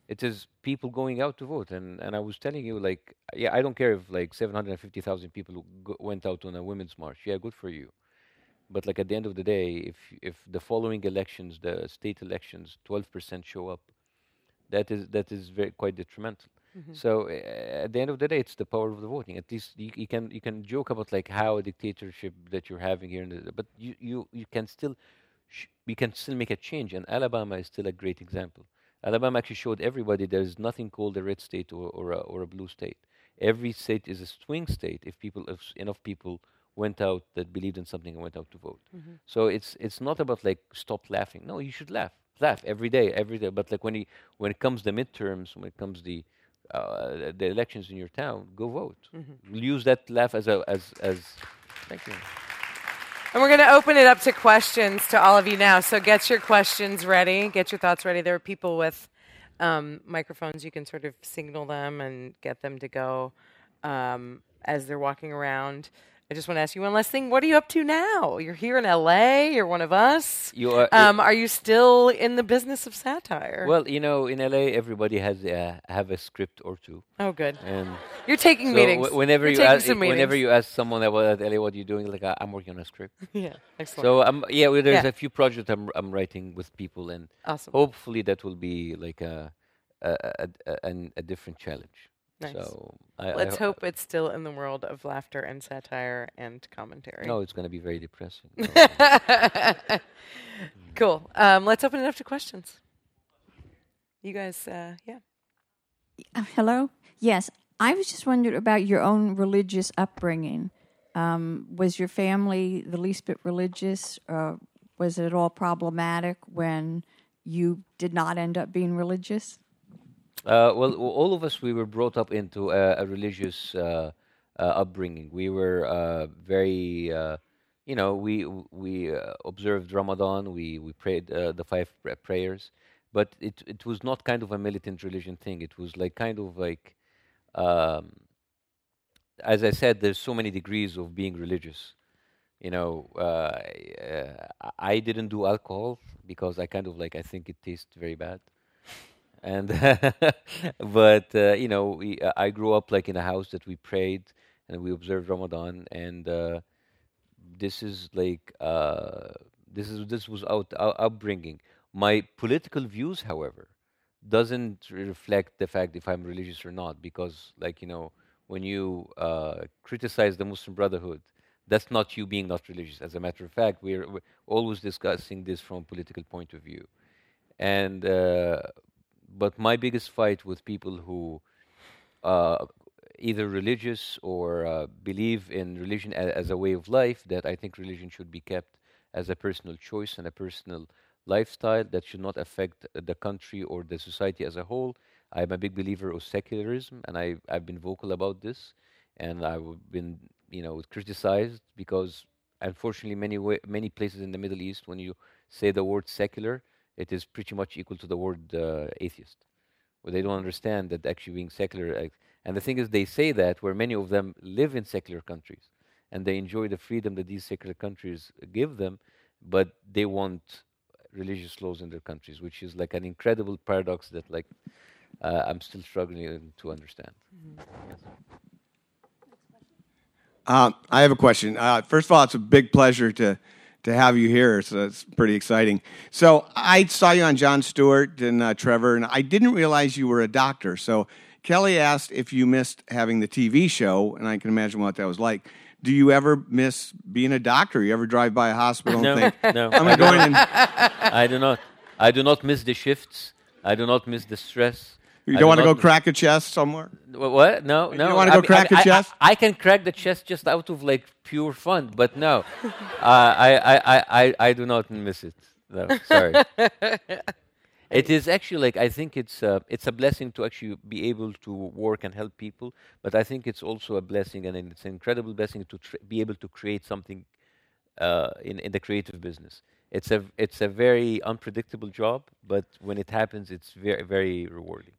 It is people going out to vote, and I was telling you, like, yeah, I don't care if like 750,000 people went out on a women's march. Yeah, good for you. But like at the end of the day, if the following elections, the state elections, 12% show up, that is very quite detrimental. So at the end of the day, it's the power of the voting. At least you can joke about like how a dictatorship that you're having here, but you can still we can still make a change. And Alabama is still a great example. Alabama actually showed everybody there is nothing called a red state or a blue state. Every state is a swing state if enough people went out that believed in something and went out to vote. So it's not about like stop laughing. No, you should laugh every day. But like when it comes the midterms, when it comes the elections in your town, go vote. Use that laugh as. Thank you. And we're going to open it up to questions to all of you now. So get your questions ready. Get your thoughts ready. There are people with microphones. You can sort of signal them and get them to go as they're walking around. I just want to ask you one last thing. What are you up to now? You're here in LA. You're one of us. Are you still in the business of satire? Well, in LA, everybody has have a script or two. Oh, good. And you're taking meetings. Whenever you ask someone about LA, what are you doing? Like, I'm working on a script. Yeah, excellent. So there's a few projects I'm writing with people, and awesome. Hopefully that will be like a different challenge. Nice. So let's hope it's still in the world of laughter and satire and commentary. No, it's going to be very depressing. Cool. Let's open it up to questions. You guys, yeah. Hello? Yes. I was just wondering about your own religious upbringing. Was your family the least bit religious? Was it at all problematic when you did not end up being religious? Well, all of us, we were brought up into a religious upbringing. We were very, we observed Ramadan. We prayed the 5 prayers, but it was not kind of a militant religion thing. It was like kind of like, as I said, there's so many degrees of being religious. I didn't do alcohol because I kind of like I think it tastes very bad. And but I grew up like in a house that we prayed and we observed Ramadan, and this is like this was our upbringing. My political views, however, doesn't reflect the fact if I'm religious or not, because when you criticize the Muslim Brotherhood, that's not you being not religious. As a matter of fact, we're always discussing this from a political point of view, and. But my biggest fight with people who either religious or believe in religion as a way of life, that I think religion should be kept as a personal choice and a personal lifestyle that should not affect the country or the society as a whole. I'm a big believer of secularism, and I've been vocal about this, and I've been criticized because unfortunately many places in the Middle East, when you say the word secular, it is pretty much equal to the word atheist. Well, they don't understand that actually being secular, and the thing is, they say that where many of them live in secular countries, and they enjoy the freedom that these secular countries give them, but they want religious laws in their countries, which is like an incredible paradox that I'm still struggling to understand. Yes. I have a question. First of all, it's a big pleasure to have you here, so it's pretty exciting. So I saw you on Jon Stewart and Trevor, and I didn't realize you were a doctor. So Kelly asked if you missed having the TV show, and I can imagine what that was like. Do you ever miss being a doctor? You ever drive by a hospital and think, no, I'm going in? I do not. I do not miss the shifts. I do not miss the stress. You don't want to go crack a chest somewhere? What? No. You don't want to go crack a chest? I can crack the chest just out of like pure fun, but no, I do not miss it. No, sorry. It is actually like I think it's a blessing to actually be able to work and help people, but I think it's also a blessing, and it's an incredible blessing to be able to create something in the creative business. It's a very unpredictable job, but when it happens, it's very, very rewarding.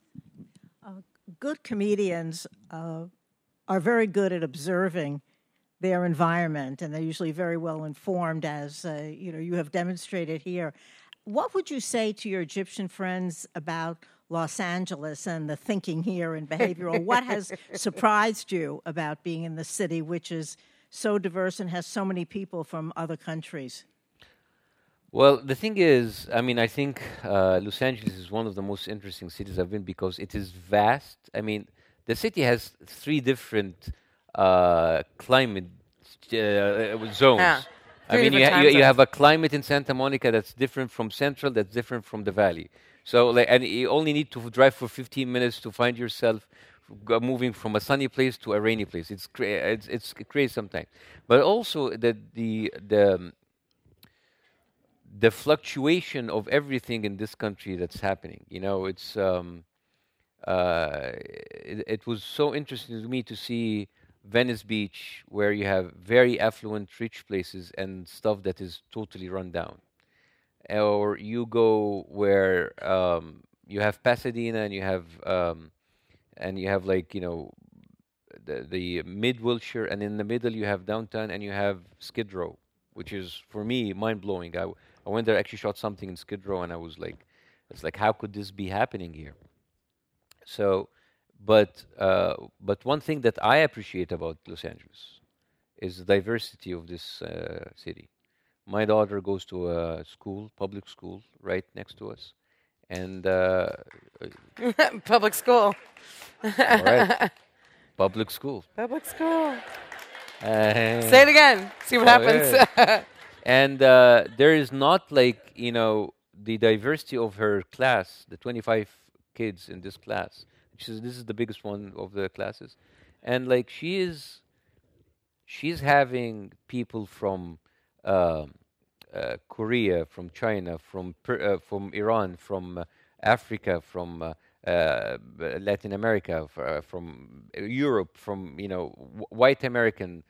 Good comedians are very good at observing their environment, and they're usually very well informed, as you have demonstrated here. What would you say to your Egyptian friends about Los Angeles and the thinking here and behavioral? What has surprised you about being in the city, which is so diverse and has so many people from other countries? Well, the thing is, I mean, I think Los Angeles is one of the most interesting cities I've been because it is vast. I mean, the city has three different climate zones. Yeah. I mean, Three different time you have zones. a climate in Santa Monica that's different from Central, that's different from the Valley. So, like, and you only need to drive for 15 minutes to find yourself moving from a sunny place to a rainy place. It's crazy sometimes, but also the fluctuation of everything in this country that's happening. You know, it was so interesting to me to see Venice Beach, where you have very affluent, rich places and stuff that is totally run down. Or you go where you have Pasadena and you have like, you know, the mid Wilshire, and in the middle you have downtown and you have Skid Row, which is for me mind blowing. I went there, actually shot something in Skid Row, and I was like, it's like, how could this be happening here? So, but one thing that I appreciate about Los Angeles is the diversity of this city. My daughter goes to a school, public school, right next to us, and Public school. all right, public school. Public school. Uh, Say it again. See what happens. And there is not like, you know, the diversity of her class, the 25 kids in this class. This is the biggest one of the classes, and like she's having people from Korea, from China, from Iran, from Africa, from Latin America, from Europe, from, you know, white American,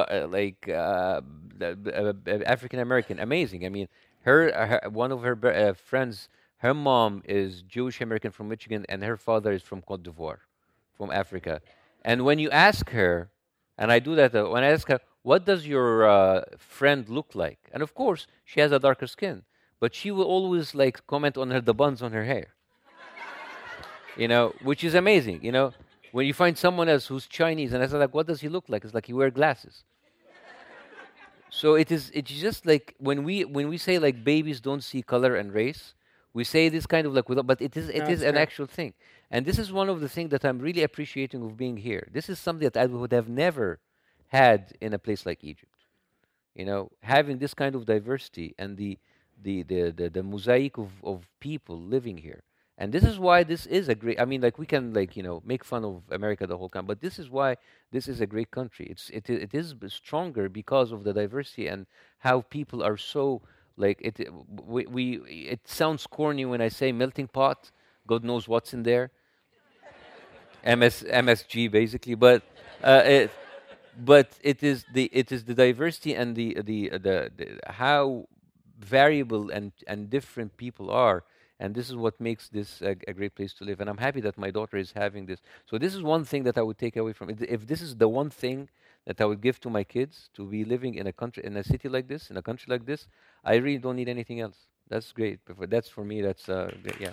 African American. Amazing. I mean, her one of her friends, her mom is Jewish American from Michigan, and her father is from Cote d'Ivoire, from Africa. And when you ask her, and I do that when I ask her, what does your friend look like? And of course, she has a darker skin, but she will always like comment on the buns on her hair. You know, which is amazing. You know, when you find someone else who's Chinese, and I said, like, what does he look like? It's like he wears glasses. So it's just like when we say like babies don't see color and race, we say this kind of like without, but it is an actual thing. And this is one of the things that I'm really appreciating of being here. This is something that I would have never had in a place like Egypt. You know, having this kind of diversity and the mosaic of people living here. And this is why this is a great, I mean, like we can like, you know, make fun of America the whole time, but this is why this is a great country. It is stronger because of the diversity and how people are so like it sounds corny when I say melting pot. God knows what's in there. MSG basically, but it is the diversity and the how variable and different people are. And this is what makes this a great place to live. And I'm happy that my daughter is having this. So this is one thing that I would take away from it. If this is the one thing that I would give to my kids, to be living in a country, in a city like this, in a country like this, I really don't need anything else. That's great. That's for me. That's yeah.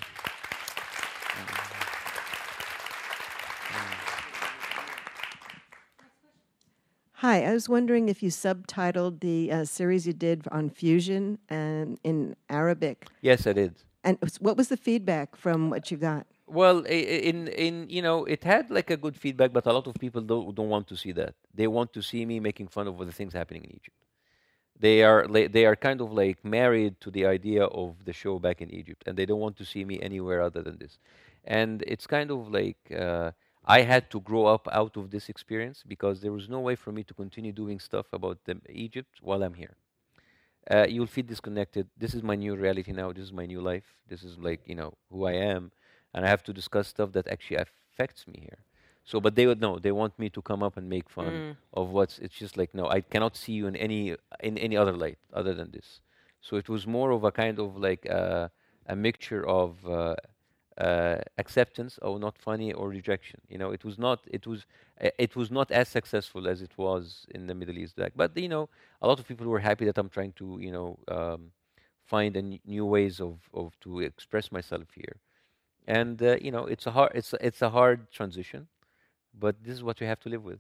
Hi, I was wondering if you subtitled the series you did on fusion and in Arabic. Yes, I did. And what was the feedback from what you got? Well, in you know, it had like a good feedback, but a lot of people don't want to see that. They want to see me making fun of the things happening in Egypt. They are kind of like married to the idea of the show back in Egypt, and they don't want to see me anywhere other than this. And it's kind of like I had to grow up out of this experience because there was no way for me to continue doing stuff about Egypt while I'm here. You'll feel disconnected. This is my new reality now. This is my new life. This is like, you know, who I am, and I have to discuss stuff that actually affects me here. So, but they would know. They want me to come up and make fun of what's. It's just like, no, I cannot see you in any other light other than this. So it was more of a kind of like a mixture of acceptance or not funny or rejection. It was not as successful as it was in the Middle East. But a lot of people were happy that I'm trying to find new ways of to express myself here. And it's a hard transition, but this is what we have to live with.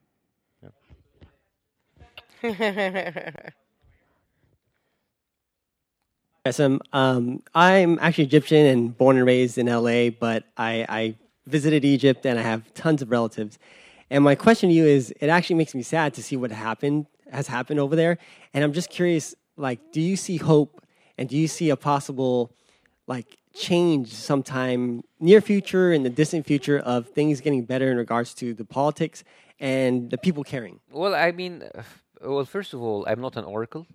Yes, I'm actually Egyptian and born and raised in LA, but I visited Egypt and I have tons of relatives. And my question to you is, it actually makes me sad to see what has happened over there. And I'm just curious, do you see hope and do you see a possible, change sometime near future, in the distant future, of things getting better in regards to the politics and the people caring? Well, first of all, I'm not an oracle,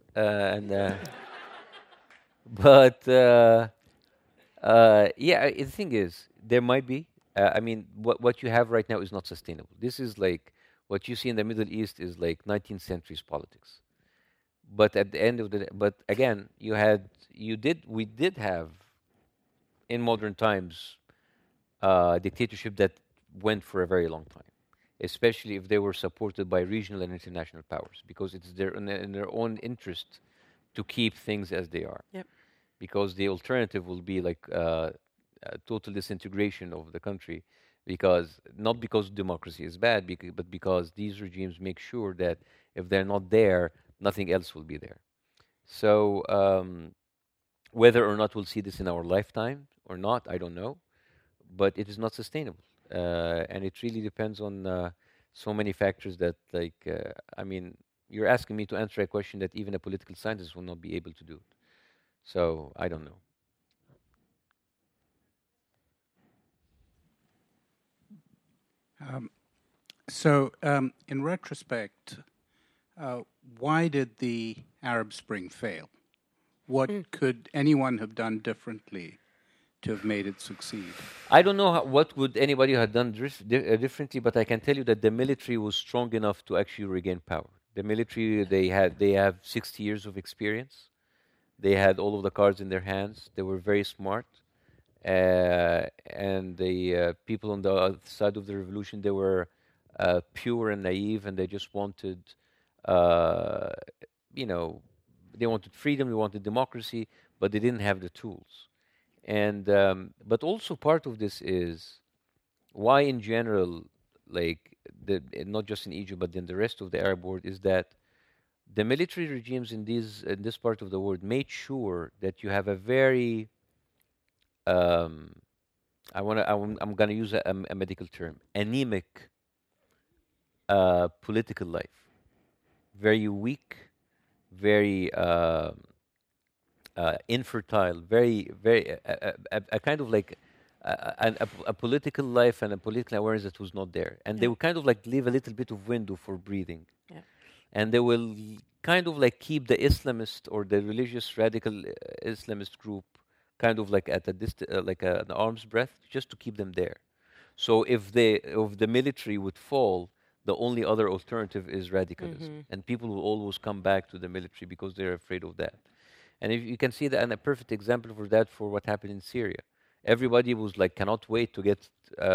but the thing is, there might be. What you have right now is not sustainable. This is like what you see in the Middle East is like 19th century's politics. But at the end of the day, but again, we did have in modern times dictatorship that went for a very long time, especially if they were supported by regional and international powers, because it's in their own interest to keep things as they are. Yep. Because the alternative will be like total disintegration of the country, not because democracy is bad, but because these regimes make sure that if they're not there, nothing else will be there. So whether or not we'll see this in our lifetime or not, I don't know, but it is not sustainable, and it really depends on so many factors that, you're asking me to answer a question that even a political scientist will not be able to do. So I don't know. In retrospect, why did the Arab Spring fail? What could anyone have done differently to have made it succeed? I don't know what would anybody have done differently, but I can tell you that the military was strong enough to actually regain power. The military, they have 60 years of experience. They had all of the cards in their hands. They were very smart. And the people on the other side of the revolution, they were pure and naive, and they just wanted, they wanted freedom, they wanted democracy, but they didn't have the tools. And but also part of this is why, in general, not just in Egypt, but in the rest of the Arab world, is that the military regimes in this part of the world made sure that you have a very I'm going to use a medical term, anemic political life, very weak, very infertile, very a kind of like a political life and a political awareness that was not there, and they would kind of like leave a little bit of window for breathing, and they will kind of like keep the Islamist or the religious radical Islamist group kind of like at an arm's breadth, just to keep them there. So if the military would fall, the only other alternative is radicalism, and people will always come back to the military because they're afraid of that. And if you can see that, and a perfect example for that, for what happened in Syria, everybody was like, cannot wait to get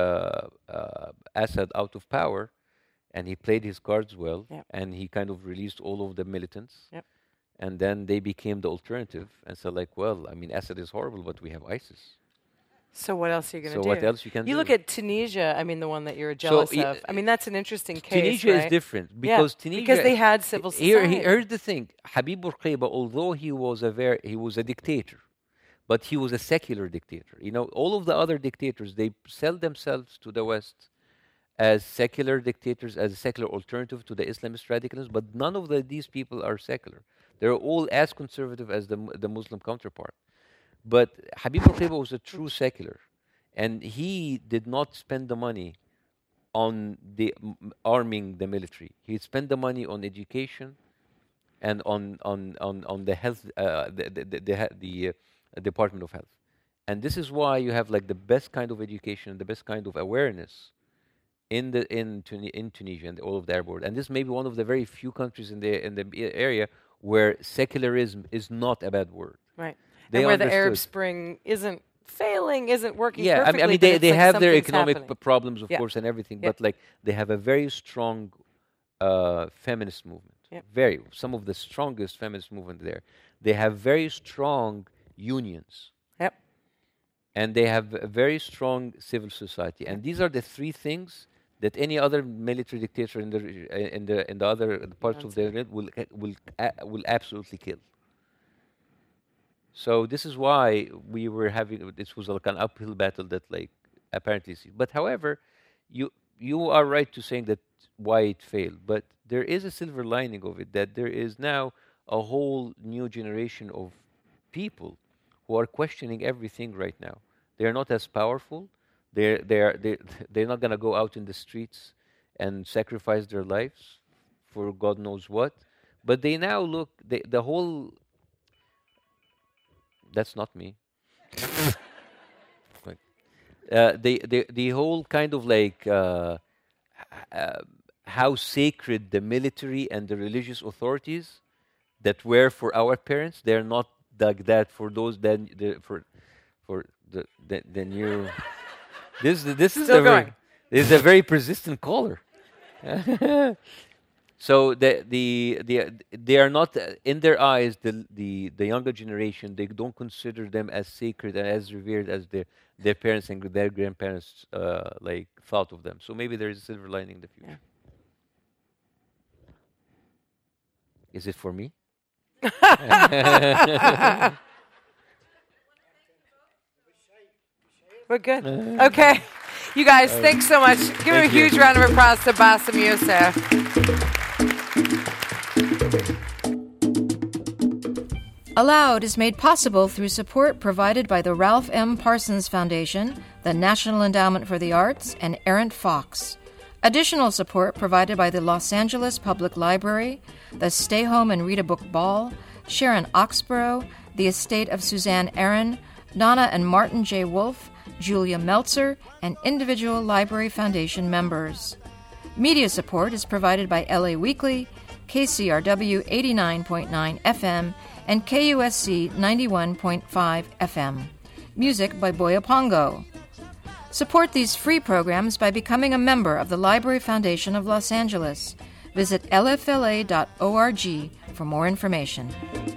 Assad out of power, and he played his cards well, and he kind of released all of the militants. And then they became the alternative and said, Assad is horrible, but we have ISIS. So what else are you going to do? So what else you can do? You look at Tunisia, the one that you're jealous of. That's an interesting case, Tunisia is different because Tunisia... Because they had civil society. Here's the thing. Habib Bourguiba, although he was a dictator, but he was a secular dictator. All of the other dictators, they sell themselves to the West as secular dictators, as a secular alternative to the Islamist radicalism, but none of these people are secular. They're all as conservative as the Muslim counterpart. But Habib Bourguiba was a true secular, and he did not spend the money on arming the military. He spent the money on education and on the health, the Department of Health. And this is why you have like the best kind of education, the best kind of awareness in Tunisia and all of the Arab world. And this may be one of the very few countries in the area where secularism is not a bad word. Right. And where the Arab Spring isn't failing, isn't working Yeah, perfectly. I mean but they it's like have their something's economic happening. problems, of Yeah. course, and everything, Yeah. but like they have a very strong feminist movement. Yeah. Some of the strongest feminist movement there. They have very strong unions. Yep. And they have a very strong civil society. And these are the three things that any other military dictator in the other parts of the world will absolutely kill. So this is why we were having this was like an uphill battle that like apparently. But however, you are right to saying that why it failed. But there is a silver lining of it, that there is now a whole new generation of people who are questioning everything right now. They are not as powerful. They're not going to go out in the streets and sacrifice their lives for God knows what. But they now look the whole. That's not me. The whole kind of like how sacred the military and the religious authorities that were for our parents, they're not like that for those for the new. This is Still going. This is a very persistent caller. So they are not in their eyes the younger generation. They don't consider them as sacred and as revered as their parents and their grandparents like thought of them. So maybe there is a silver lining in the future. Yeah. Is it for me? We're good. Okay. You guys, thanks so much. Give him a huge round of applause to Bassem Youssef. Aloud is made possible through support provided by the Ralph M. Parsons Foundation, the National Endowment for the Arts, and Errant Fox. Additional support provided by the Los Angeles Public Library, the Stay Home and Read a Book Ball, Sharon Oxborough, the estate of Suzanne Aaron, Donna and Martin J. Wolfe, Julia Meltzer, and individual Library Foundation members. Media support is provided by LA Weekly, KCRW 89.9 FM, and KUSC 91.5 FM. Music by Boya Pongo. Support these free programs by becoming a member of the Library Foundation of Los Angeles. Visit lfla.org for more information.